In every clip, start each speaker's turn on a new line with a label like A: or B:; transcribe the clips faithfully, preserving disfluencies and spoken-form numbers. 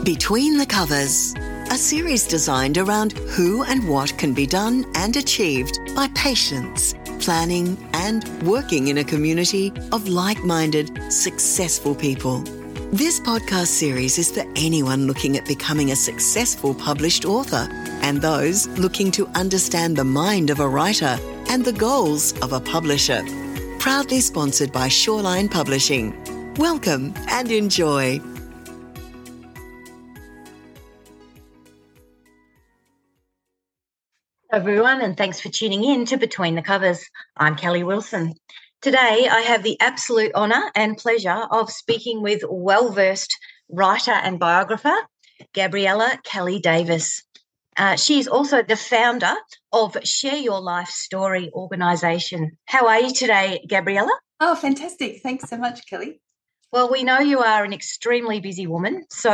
A: Between the Covers, a series designed around who and what can be done and achieved by patients, planning and working in a community of like-minded, successful people. This podcast series is for anyone looking at becoming a successful published author and those looking to understand the mind of a writer and the goals of a publisher. Proudly sponsored by Shoreline Publishing. Welcome and enjoy.
B: Everyone, and thanks for tuning in to Between the Covers. I'm Kelly Wilson. Today, I have the absolute honour and pleasure of speaking with well-versed writer and biographer, Gabriella Kelly-Davis. Uh, she is also the founder of Share Your Life Story organisation. How are you today, Gabriella?
C: Oh, fantastic. Thanks so much, Kelly.
B: Well, we know you are an extremely busy woman, so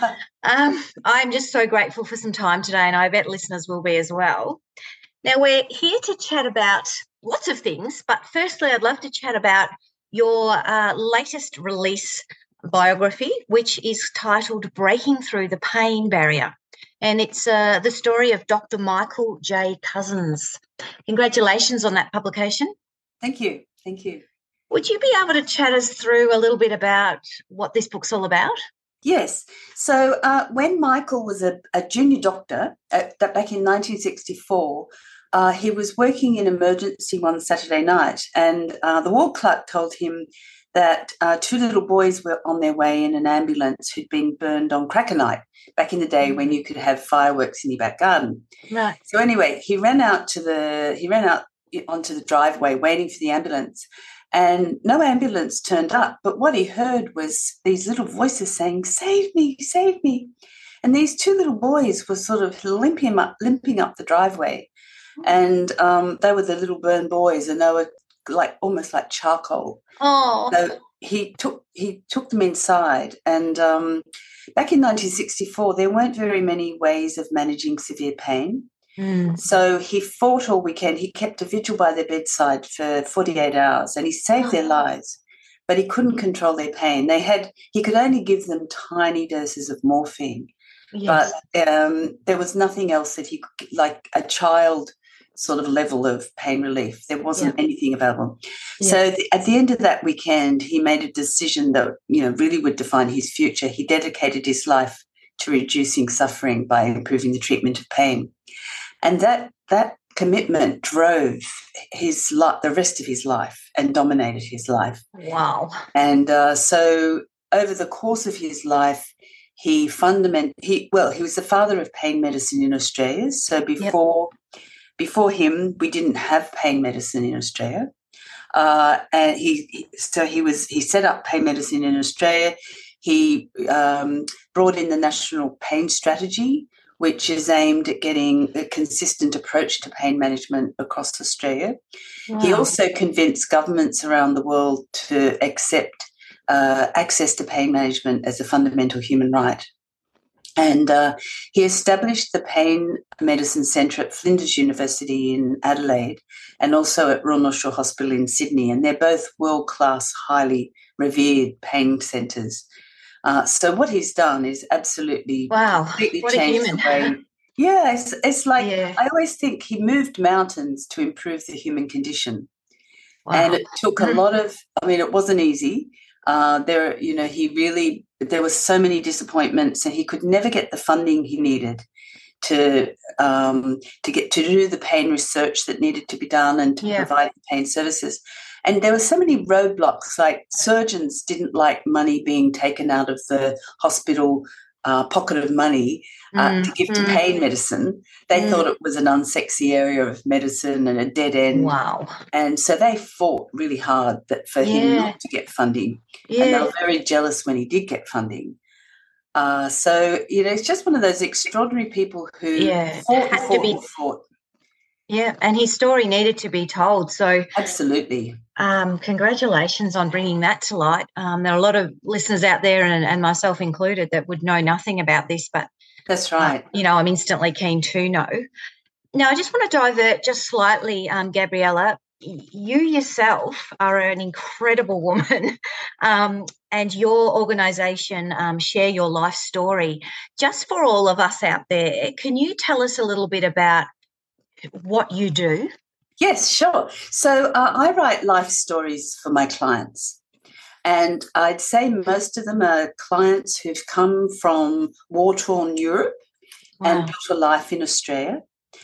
B: um, I'm just so grateful for some time today, and I bet listeners will be as well. Now, we're here to chat about lots of things, but firstly, I'd love to chat about your uh, latest release biography, which is titled Breaking Through the Pain Barrier, and it's uh, the story of Doctor Michael J. Cousins. Congratulations on that publication.
C: Thank you. Thank you.
B: Would you be able to chat us through a little bit about what this book's all about?
C: Yes. So uh, when Michael was a, a junior doctor at, back in nineteen sixty-four, uh, he was working in emergency one Saturday night, and uh, the ward clerk told him that uh, two little boys were on their way in an ambulance who'd been burned on Cracker Night, back in the day when you could have fireworks in your back garden.
B: Right.
C: So anyway, he ran out to the he ran out onto the driveway waiting for the ambulance. And no ambulance turned up, but what he heard was these little voices saying, "Save me, save me." And these two little boys were sort of limping up, limping up the driveway. And um, they were the little burn boys, and they were like almost like charcoal.
B: Oh.
C: So he took he took them inside. And um, back in nineteen sixty-four, there weren't very many ways of managing severe pain.
B: Mm.
C: So he fought all weekend. He kept a vigil by their bedside for forty-eight hours, and he saved their lives, but he couldn't control their pain. They had he could only give them tiny doses of morphine,
B: Yes.
C: but um, there was nothing else that he could, like a child sort of level of pain relief. There wasn't
B: Yeah.
C: anything available.
B: Yeah.
C: So th- at the end of that weekend, he made a decision that, you know, really would define his future. He dedicated his life to reducing suffering by improving the treatment of pain. And that that commitment drove his li- the rest of his life and dominated his life.
B: Wow.
C: And uh, so over the course of his life, he fundament he well he was the father of pain medicine in Australia. So before yep. before him, we didn't have pain medicine in Australia. Uh, and he so he was he set up pain medicine in Australia. He um, brought in the National Pain Strategy, which is aimed at getting a consistent approach to pain management across Australia.
B: Wow.
C: He also convinced governments around the world to accept uh, access to pain management as a fundamental human right. And uh, he established the Pain Medicine Centre at Flinders University in Adelaide and also at Royal North Shore Hospital in Sydney, and they're both world-class, highly revered pain centres. Uh, so what he's done is absolutely
B: wow.
C: completely
B: What
C: changed
B: a human.
C: the way. Yeah, it's, it's like
B: Yeah.
C: I always think he moved mountains to improve the human condition,
B: Wow.
C: and it took a lot of. I mean, it wasn't easy. Uh, there, you know, he really there were so many disappointments, and he could never get the funding he needed to um, to get to do the pain research that needed to be done and to
B: Yeah.
C: provide the pain services. And there were so many roadblocks, like surgeons didn't like money being taken out of the hospital uh, pocket of money uh,
B: Mm,
C: to give
B: mm.
C: to pain medicine. They
B: Mm.
C: thought it was an unsexy area of medicine and a dead end.
B: Wow.
C: And so they fought really hard that for him
B: Yeah.
C: not to get funding. And they
B: Yeah.
C: were very jealous when he did get funding. Uh, so, you know, it's just one of those extraordinary people who
B: Yeah.
C: fought,
B: Had to
C: fought,
B: be-
C: fought.
B: Yeah, and his story needed to be told. So
C: Absolutely.
B: um, congratulations on bringing that to light. Um, there are a lot of listeners out there, and, and myself included, that would know nothing about this, but,
C: That's
B: uh,
C: right.
B: you know, I'm instantly keen to know. Now, I just want to divert just slightly, um, Gabriella. you yourself are an incredible woman, um, and your organisation, um, Share Your Life Story. Just for all of us out there, can you tell us a little bit about what you do?
C: Yes, sure. So uh, I write life stories for my clients. And I'd say most of them are clients who've come from war-torn Europe wow. and built a life in Australia.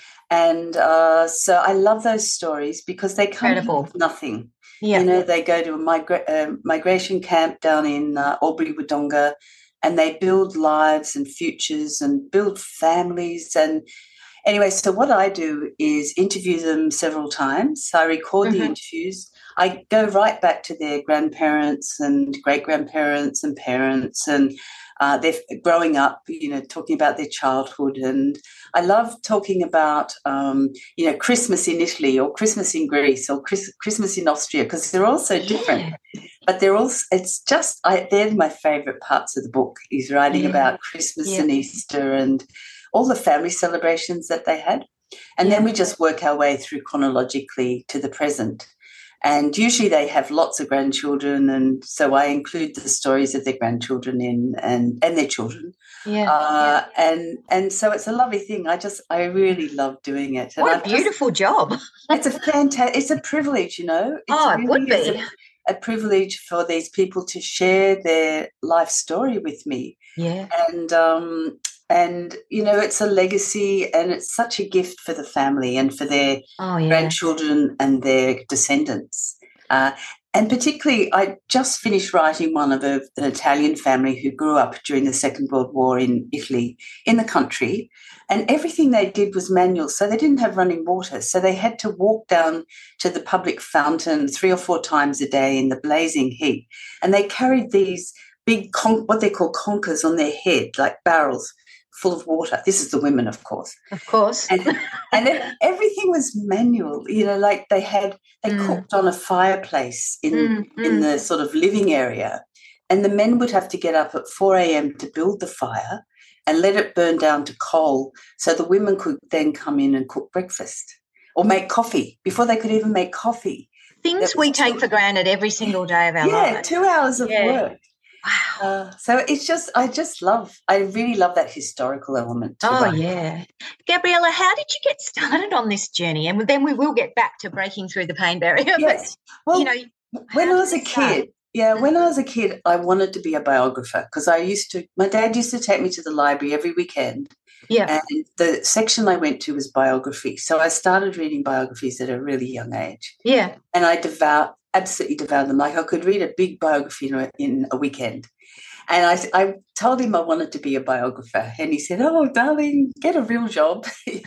C: And uh, so I love those stories because they come
B: Incredible.
C: with nothing.
B: Yeah.
C: You know, they go to a migra- uh, migration camp down in uh, Albury-Wodonga, and they build lives and futures and build families. And anyway, so what I do is interview them several times. I record mm-hmm. the interviews. I go right back to their grandparents and great-grandparents and parents, and uh, they're growing up, you know, talking about their childhood. And I love talking about, um, you know, Christmas in Italy or Christmas in Greece or Chris- Christmas in Austria, because they're all so different. Yeah. But they're all, it's just, I, they're my favourite parts of the book, is writing yeah. about Christmas yeah. and Easter and all the family celebrations that they had. And yeah. then we just work our way through chronologically to the present. And usually they have lots of grandchildren, and so I include the stories of their grandchildren in and, and their children.
B: Yeah,
C: uh,
B: yeah.
C: And and so it's a lovely thing. I just, I really love doing it. And
B: what a beautiful
C: just,
B: job.
C: It's a fantastic, it's a privilege, you know. It's
B: oh, it
C: really
B: would be.
C: A, a privilege for these people to share their life story with me.
B: Yeah.
C: And, um, And, you know, it's a legacy, and it's such a gift for the family and for their
B: oh, yeah.
C: grandchildren and their descendants. Uh, and particularly, I just finished writing one of a, an Italian family who grew up during the Second World War in Italy, in the country, and everything they did was manual. So they didn't have running water. So they had to walk down to the public fountain three or four times a day in the blazing heat. And they carried these big, con- what they call conkers on their head, like barrels, full of water. This is the women, of course.
B: Of course.
C: And, and then everything was manual, you know, like they had, they mm. cooked on a fireplace in, mm, in mm. the sort of living area. And the men would have to get up at four a.m. to build the fire and let it burn down to coal, so the women could then come in and cook breakfast or make coffee before they could even make coffee.
B: Things we take for granted every single day of our
C: yeah,
B: lives.
C: Yeah, two hours of
B: yeah.
C: work.
B: Wow.
C: Uh, so it's just, I just love, I really love that historical element.
B: Oh,
C: writing.
B: yeah. Gabriella, how did you get started on this journey? And then we will get back to breaking through the pain barrier.
C: Yes.
B: But,
C: well,
B: you know,
C: when I was a kid, yeah, when I was a kid, I wanted to be a biographer because I used to, my dad used to take me to the library every weekend.
B: Yeah.
C: And the section I went to was biography. So I started reading biographies at a really young age.
B: Yeah.
C: And I devoured, absolutely devoured them. Like I could read a big biography in a, in a weekend. And I, I told him I wanted to be a biographer. And he said, oh, darling, get a real job.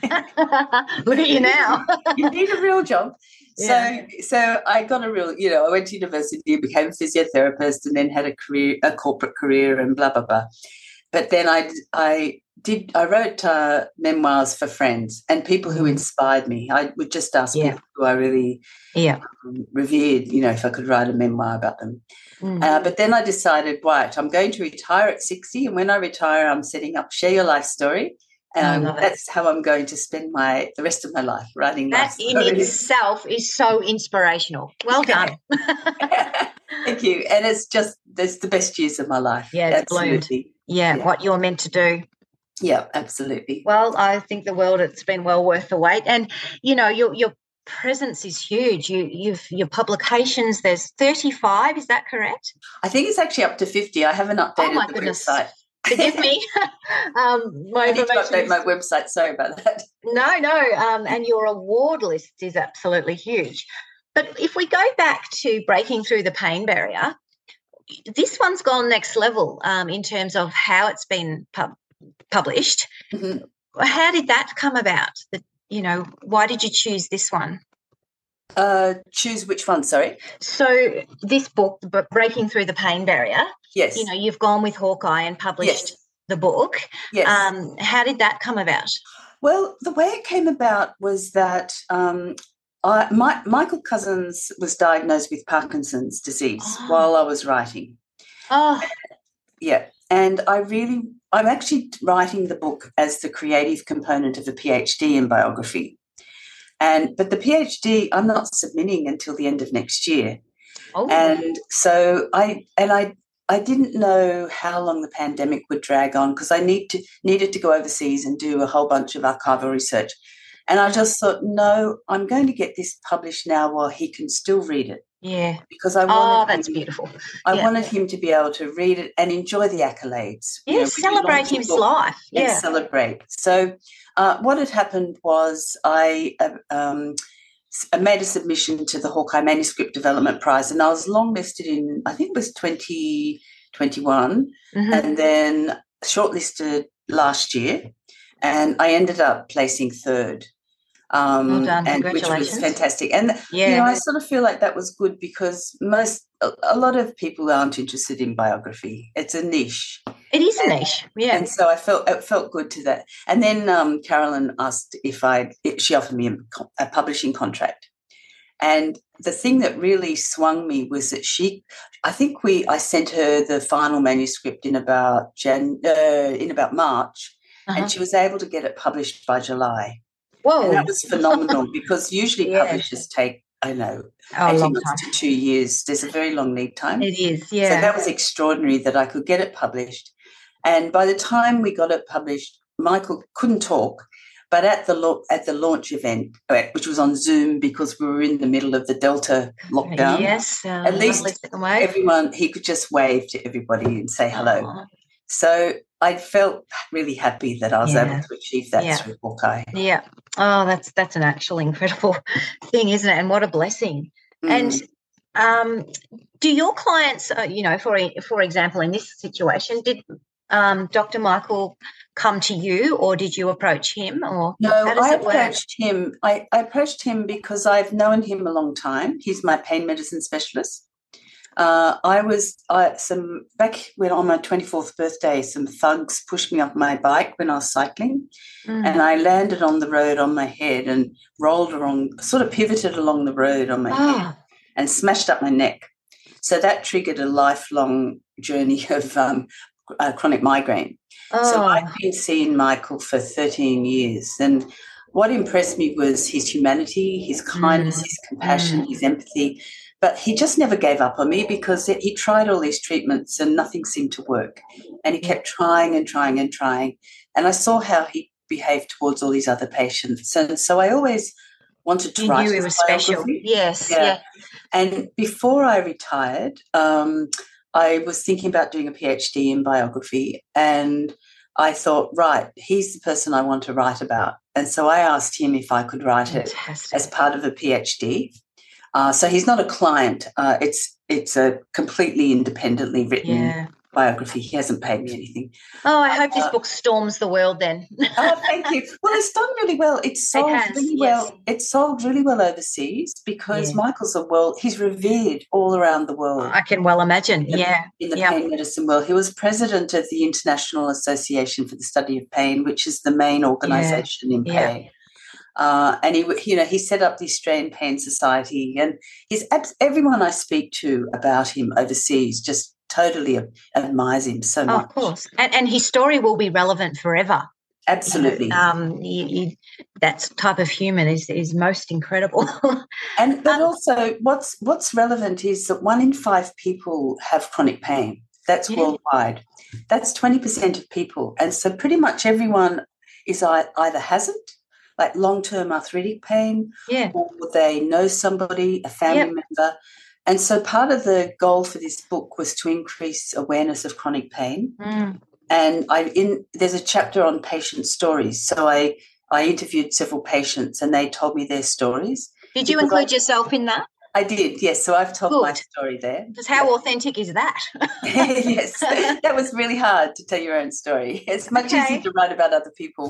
B: Look at you now.
C: You need a real job.
B: Yeah.
C: So so I got a real, you know, I went to university, became a physiotherapist, and then had a career, a corporate career and blah, blah, blah. But then I, I did, I wrote uh, memoirs for friends and people who inspired me. I would just ask
B: yeah.
C: people who I really
B: yeah.
C: um, revered, you know, if I could write a memoir about them.
B: Mm.
C: Uh, but then I decided, right, I'm going to retire at sixty, and when I retire, I'm setting up Share Your Life Story, and I'm, that's how I'm going to spend my the rest of my life writing
B: that
C: life stories.
B: In itself is so inspirational. Well done.
C: Thank you. And it's just, it's the best years of my life.
B: Yeah, it's
C: absolutely.
B: bloomed. Yeah, yeah, what you're meant to do.
C: Yeah, absolutely.
B: Well, I think the world, it's been well worth the wait. And, you know, your your presence is huge. You, you've your publications, there's thirty-five, is that correct?
C: I think it's actually up to fifty. I haven't updated
B: oh my
C: the
B: goodness.
C: website.
B: Forgive me. um, my
C: I need to update
B: is...
C: my website. Sorry about that.
B: No, no. Um, and your award list is absolutely huge. But if we go back to breaking through the pain barrier, this one's gone next level um, in terms of how it's been pub- published.
C: Mm-hmm.
B: How did that come about? The, you know, why did you choose this one?
C: Uh, choose which one, sorry?
B: So this book, but Breaking Through the Pain Barrier,
C: yes.
B: you know, you've gone with Hawkeye and published
C: yes.
B: the book.
C: Yes.
B: Um, how did that come about?
C: Well, the way it came about was that um, I, my, Michael Cousins was diagnosed with Parkinson's disease oh. while I was writing.
B: Oh.
C: Yeah. And I really, I'm actually writing the book as the creative component of a PhD in biography. And but the PhD, I'm not submitting until the end of next year.
B: Oh.
C: And so I and I I didn't know how long the pandemic would drag on because I need to needed to go overseas and do a whole bunch of archival research. And I just thought, no, I'm going to get this published now while he can still read it.
B: Yeah.
C: Because I
B: oh,
C: wanted
B: that's
C: him,
B: beautiful.
C: I
B: yeah.
C: wanted him to be able to read it and enjoy the accolades.
B: Yeah,
C: you know,
B: celebrate his life. Yeah.
C: And celebrate. So uh, what had happened was I uh, um, I made a submission to the Hawkeye Manuscript Development Prize, and I was longlisted in, I think it was twenty twenty-one, mm-hmm. and then shortlisted last year, and I ended up placing third. Um,
B: well done.
C: and which was fantastic. And yeah. you know, I sort of feel like that was good because most a, a lot of people aren't interested in biography. It's a niche.
B: It is a
C: and,
B: niche, yeah.
C: And so I felt it felt good to that. And then um, Carolyn asked if I. She offered me a, a publishing contract. And the thing that really swung me was that she. I think we. I sent her the final manuscript in about Jan. Uh, in about March, uh-huh. and she was able to get it published by July.
B: Whoa.
C: And that was phenomenal because usually
B: yeah.
C: publishers take, I don't know,
B: oh,
C: eighteen months to two years. There's a very long lead time.
B: It is, yeah.
C: So that was extraordinary that I could get it published. And by the time we got it published, Michael couldn't talk, but at the lo- at the launch event, which was on Zoom because we were in the middle of the Delta lockdown,
B: yes, uh,
C: at least everyone, he could just wave to everybody and say hello. Oh. So I felt really happy that I was yeah. able to achieve that
B: yeah.
C: through Hawkeye.
B: Yeah. Oh, that's that's an actual incredible thing, isn't it? And what a blessing. Mm. And um, do your clients, uh, you know, for for example, in this situation, did um, Doctor Michael come to you, or did you approach him? Or
C: no,
B: how does
C: I
B: it work?
C: approached him. I, I approached him because I've known him a long time. He's my pain medicine specialist. Uh, I was uh, some back when on my twenty-fourth birthday, some thugs pushed me off my bike when I was cycling, mm. and I landed on the road on my head and rolled along, sort of pivoted along the road on my oh. head and smashed up my neck. So that triggered a lifelong journey of um, uh, chronic migraine. Oh. So I've been seeing Michael for thirteen years, and what impressed me was his humanity, his kindness, mm. his compassion, mm. his empathy. But he just never gave up on me because he tried all these treatments and nothing seemed to work. And he kept trying and trying and trying. And I saw how he behaved towards all these other patients. And so I always wanted to
B: you
C: write
B: knew he was special. Yes, yeah. yeah.
C: And before I retired, um, I was thinking about doing a PhD in biography. And I thought, right, he's the person I want to write about. And so I asked him if I could write Fantastic. it as part of a PhD. Uh, so he's not a client. Uh, it's it's a completely independently written yeah. biography. He hasn't paid me anything.
B: Oh, I hope uh, this book storms the world then.
C: Oh, thank you. Well, it's done really well. It's sold it has, really yes. well. It's sold really well overseas because yeah. Michael's a world. He's revered all around the world.
B: I can well imagine.
C: In,
B: yeah,
C: in the
B: yeah.
C: pain medicine world, he was president of the International Association for the Study of Pain, which is the main organisation yeah. in pain. Yeah. Uh, and he, you know, he set up the Australian Pain Society, and he's everyone I speak to about him overseas just totally admires him so much.
B: Oh, of course, and, and his story will be relevant forever.
C: Absolutely.
B: You know, um, you, you, that type of human is is most incredible.
C: and but um, also, what's what's relevant is that one in five people have chronic pain. That's yeah. worldwide. That's twenty percent of people, and so pretty much everyone is either hasn't. Like long-term arthritic pain,
B: yeah.
C: or they know somebody, a family yep. member. And so part of the goal for this book was to increase awareness of chronic pain.
B: Mm.
C: And I in there's a chapter on patient stories. So I, I interviewed several patients and they told me their stories.
B: Did you include I, yourself in that?
C: I did, yes. So I've told
B: Good.
C: my story there.
B: Because how yeah. authentic is that?
C: Yes, that was really hard to tell your own story. It's much okay. easier to write about other people.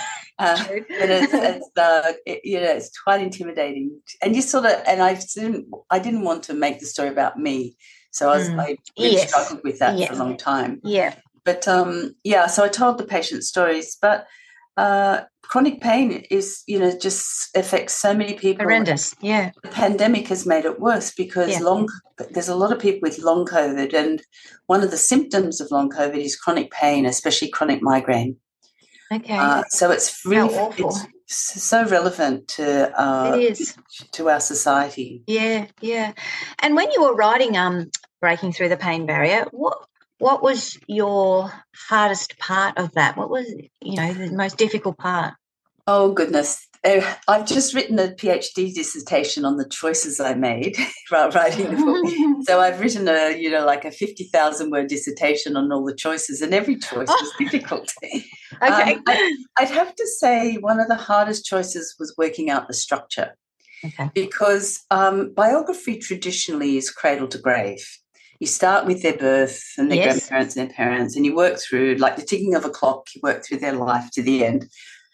C: Uh, but it's, it's uh, it, you know, it's quite intimidating, and you sort of. And I didn't, I didn't want to make the story about me, so I was, mm. I really
B: yes.
C: struggled with that
B: yes.
C: for a long time.
B: Yeah,
C: but um, yeah, so I told the patient stories, but uh, chronic pain is, you know, just affects so many people.
B: Horrendous, yeah.
C: The pandemic has made it worse because yeah. long. There's a lot of people with long COVID, and one of the symptoms of long COVID is chronic pain, especially chronic migraine.
B: Okay.
C: Uh, so it's really
B: How awful.
C: it's so relevant to uh,
B: it is.
C: to our society.
B: Yeah, yeah. And when you were writing um, Breaking Through the Pain Barrier, what what was your hardest part of that? What was, you know, the most difficult part?
C: Oh, goodness. Uh, I've just written a PhD dissertation on the choices I made while writing the book. So I've written a, you know, like a fifty thousand word dissertation on all the choices, and every choice was difficult.
B: Okay.
C: Um, I, I'd have to say one of the hardest choices was working out the structure.
B: Okay.
C: Because um, biography traditionally is cradle to grave. You start with their birth and their
B: Yes.
C: grandparents and their parents, and you work through, like the ticking of a clock, you work through their life to the end.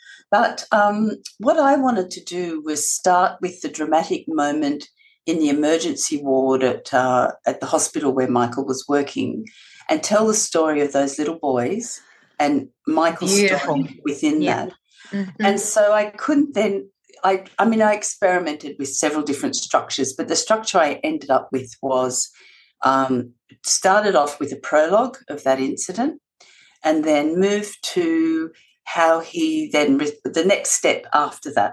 C: But um, what I wanted to do was start with the dramatic moment in the emergency ward at uh, at the hospital where Michael was working, and tell the story of those little boys and Michael's
B: Beautiful.
C: story within
B: Yeah.
C: that.
B: Mm-hmm.
C: And so I couldn't then, I, I mean, I experimented with several different structures, but the structure I ended up with was um, started off with a prologue of that incident and then moved to how he then, the next step after that.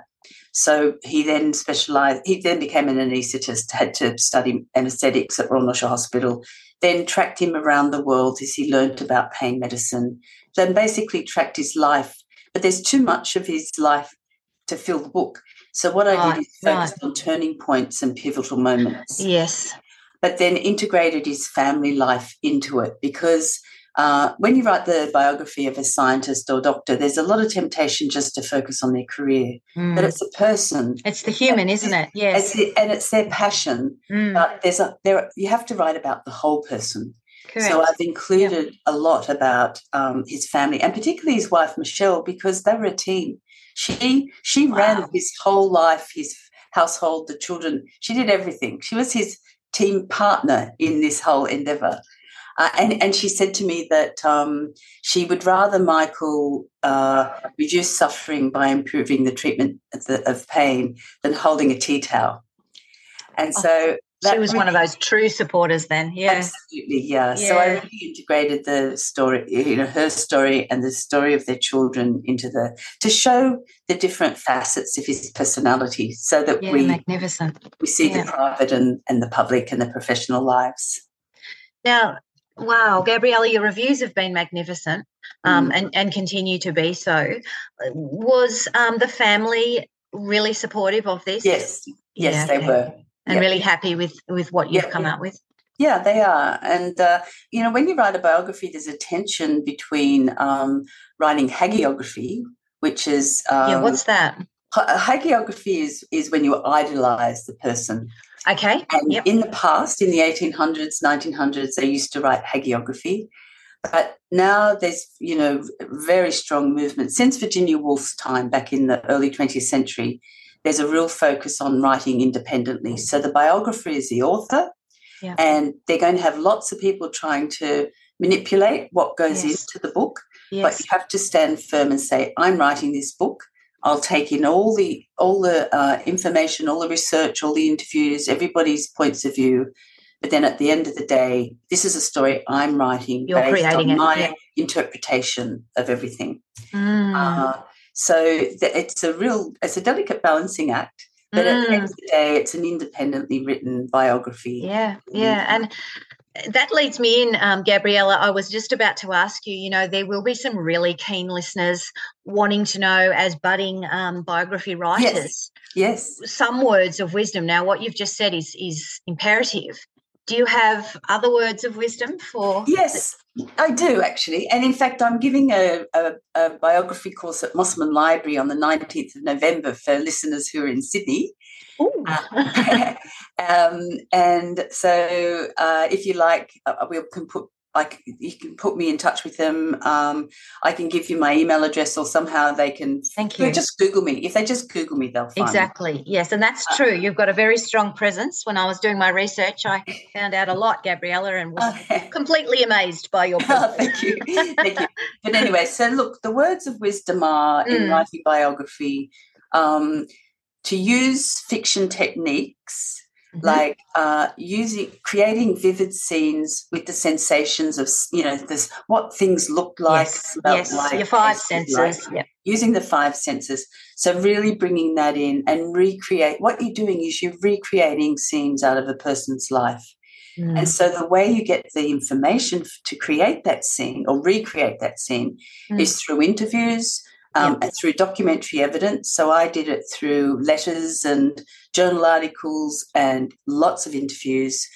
C: So he then specialised, he then became an anaesthetist, had to study anaesthetics at Royal North Shore Hospital, then tracked him around the world as he learnt about pain medicine, then basically tracked his life. But there's too much of his life to fill the book. So what I
B: Right,
C: did is focus
B: right.
C: on turning points and pivotal moments,
B: Yes.
C: but then integrated his family life into it, because uh, when you write the biography of a scientist or doctor, there's a lot of temptation just to focus on their career,
B: Mm.
C: but it's a person.
B: It's the human,
C: And
B: isn't it?
C: it's
B: Yes.
C: the- and it's their passion.
B: Mm.
C: But there's a there you have to write about the whole person.
B: Correct.
C: So I've included a lot about um, his family, and particularly his wife Michelle, because they were a team. She she
B: Wow.
C: ran his whole life, his household, the children. She did everything. She was his team partner in this whole endeavour. Uh, and, and she said to me that um, she would rather Michael uh, reduce suffering by improving the treatment of, the, of pain than holding a tea towel. And so
B: She was one of those true supporters then, yeah.
C: Absolutely, yeah.
B: Yeah.
C: So I really integrated the story, you know, her story and the story of their children into the, to show the different facets of his personality, so that
B: Yeah,
C: we
B: magnificent.
C: we see
B: Yeah.
C: the private and, and the public and the professional lives.
B: Now, wow, Gabriella, your reviews have been magnificent um,
C: Mm.
B: and, and continue to be so. Was um, the family really supportive of this?
C: Yes, yes,
B: Yeah,
C: they
B: okay.
C: were.
B: And
C: Yeah.
B: really happy with, with what you've
C: Yeah,
B: come
C: yeah.
B: up with?
C: Yeah, they are. And, uh, you know, when you write a biography, there's a tension between um, writing hagiography, which is... Um,
B: Yeah, what's that?
C: ha- hagiography is, is when you idolise the person.
B: Okay,
C: And
B: yep.
C: in the past, in the eighteen hundreds, nineteen hundreds, they used to write hagiography. But now there's, you know, very strong movement. Since Virginia Woolf's time back in the early twentieth century, there's a real focus on writing independently. So the biographer is the author,
B: Yeah.
C: and they're going to have lots of people trying to manipulate what goes
B: Yes.
C: into the book. But
B: Yes.
C: you have to stand firm and say, I'm writing this book. I'll take in all the all the uh, information, all the research, all the interviews, everybody's points of view. But then at the end of the day, this is a story I'm writing
B: You're
C: based
B: creating
C: on
B: it,
C: my
B: yeah.
C: interpretation of everything.
B: Mm.
C: Uh, so th- it's a real, it's a delicate balancing act. But at the end
B: Mm.
C: of the day, it's an independently written biography.
B: Yeah, yeah. And that leads me in, um, Gabriella. I was just about to ask you, you know, there will be some really keen listeners wanting to know, as budding um, biography writers,
C: Yes.
B: some words of wisdom. Now, what you've just said is is imperative. Do you have other words of wisdom for?
C: Yes, I do actually. And in fact, I'm giving a, a, a biography course at Mossman Library on the nineteenth of November for listeners who are in Sydney.
B: Ooh.
C: Uh, um, and so uh, if you like, uh, we can put like you can put me in touch with them. Um, I can give you my email address, or somehow they can.
B: Thank you.
C: Just Google me. If they just Google me, they'll find
B: Exactly.
C: me.
B: Yes, and that's true. You've got a very strong presence. When I was doing my research, I found out a lot, Gabriella, and was
C: Okay.
B: completely amazed by your
C: Oh,
B: presence.
C: thank you. Thank you. But anyway, so look, the words of wisdom are in
B: Mm.
C: writing biography um, to use fiction techniques Mm-hmm. Like uh, using, creating vivid scenes with the sensations of, you know, this, what things look like,
B: yes,
C: smell
B: yes.
C: like,
B: your five senses.
C: Like,
B: yep.
C: Using the five senses. So really bringing that in and recreate. What you're doing is you're recreating scenes out of a person's life. Mm. And so the way you get the information to create that scene or recreate that scene mm. is through interviews, Um, yep. and through documentary evidence. So I did it through letters and journal articles and lots of interviews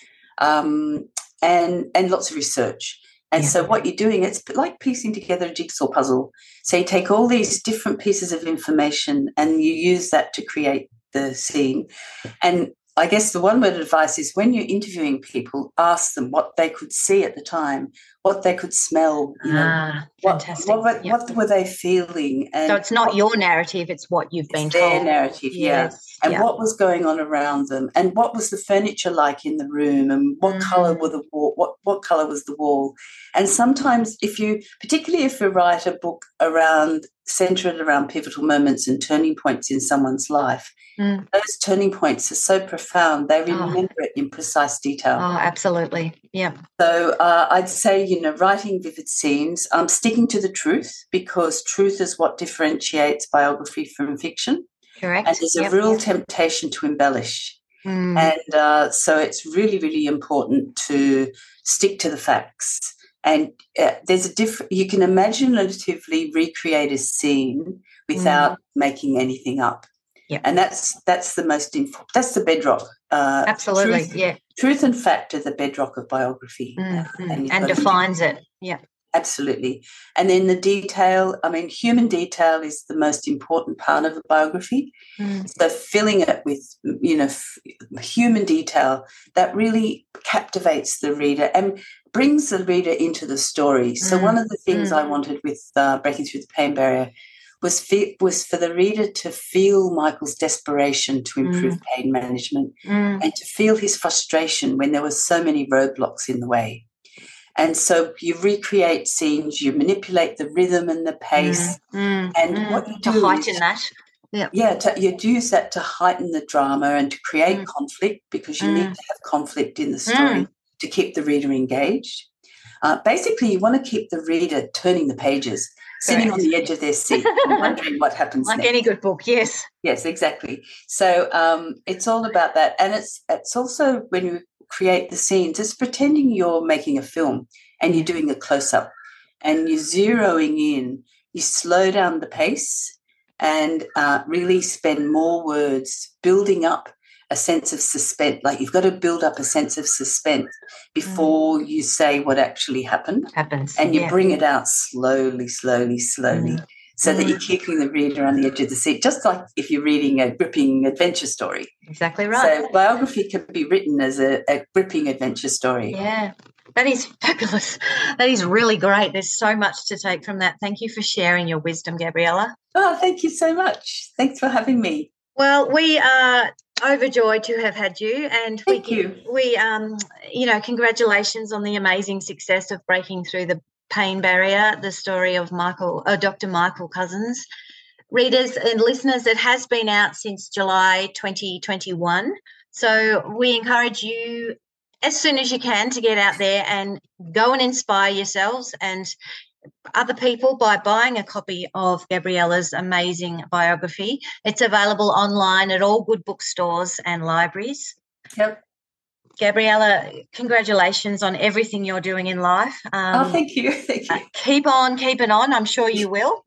C: um, and, and lots of research. And yeah. so what you're doing, it's like piecing together a jigsaw puzzle. So you take all these different pieces of information and you use that to create the scene. And I guess the one word advice is when you're interviewing people, ask them what they could see at the time, what they could smell, you know,
B: ah,
C: what,
B: fantastic.
C: What, what, yep. what were they feeling? And
B: so it's not
C: what,
B: your narrative, it's what you've been
C: their
B: told.
C: Their narrative, yes. yeah. And yep. what was going on around them, and what was the furniture like in the room, and what mm. colour were the wall, what, what colour was the wall. And sometimes if you, particularly if you write a book around, centred around pivotal moments and turning points in someone's life, mm. those turning points are so profound, they remember oh. it in precise detail.
B: Oh, absolutely, yeah.
C: So uh, I'd say, you know, writing vivid scenes, um, sticking to the truth, because truth is what differentiates biography from fiction.
B: Correct.
C: And there's a
B: yep,
C: real
B: yep.
C: temptation to embellish.
B: Mm.
C: And uh, so it's really, really important to stick to the facts. And uh, there's a different, you can imaginatively recreate a scene without mm. making anything up.
B: Yep.
C: And that's that's the most, inf- that's the bedrock. Uh,
B: Absolutely,
C: truth,
B: yeah.
C: Truth and fact are the bedrock of biography.
B: Mm-hmm. And, and defines it, yeah.
C: Absolutely. And then the detail, I mean, human detail is the most important part of a biography. Mm. So filling it with, you know, f- human detail, that really captivates the reader and brings the reader into the story. So mm. one of the things mm. I wanted with uh, Breaking Through the Pain Barrier was, fe- was for the reader to feel Michael's desperation to improve mm. pain management mm. and to feel his frustration when there were so many roadblocks in the way. And so you recreate scenes, you manipulate the rhythm and the pace, mm, mm, and mm, what you do
B: to heighten
C: is,
B: that.
C: Yep. Yeah, to, you use that to heighten the drama and to create mm. conflict, because you mm. need to have conflict in the story mm. to keep the reader engaged. Uh, basically, you want to keep the reader turning the pages, Correct. Sitting on the edge of their seat, wondering what happens
B: like
C: next.
B: Any good book, yes.
C: Yes, exactly. So um, it's all about that. And it's it's also when you create the scenes, it's pretending you're making a film and you're doing a close-up and you're zeroing in. You slow down the pace and uh, really spend more words building up a sense of suspense. Like you've got to build up a sense of suspense before mm. you say what actually happened.
B: Happens.
C: And you
B: yeah.
C: bring it out slowly, slowly, slowly. Mm. So that you're keeping the reader on the edge of the seat, just like if you're reading a gripping adventure story.
B: Exactly right.
C: So biography can be written as a, a gripping adventure story.
B: Yeah, that is fabulous. That is really great. There's so much to take from that. Thank you for sharing your wisdom, Gabriella.
C: Oh, thank you so much. Thanks for having me.
B: Well, we are overjoyed to have had you, and
C: thank
B: we,
C: you.
B: We, um, you know, congratulations on the amazing success of Breaking Through the Pain Barrier, the story of Michael, uh, Doctor Michael Cousins. Readers and listeners, it has been out since July twenty twenty-one. So we encourage you as soon as you can to get out there and go and inspire yourselves and other people by buying a copy of Gabriella's amazing biography. It's available online at all good bookstores and libraries.
C: Yep.
B: Gabriella, congratulations on everything you're doing in life.
C: Um, oh, thank you. Thank you.
B: Uh, keep on keeping on. I'm sure you will.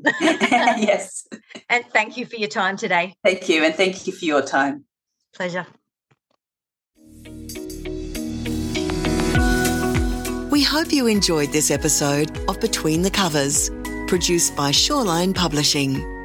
C: Yes.
B: And thank you for your time today.
C: Thank you, and thank you for your time.
B: Pleasure.
A: We hope you enjoyed this episode of Between the Covers, produced by Shoreline Publishing.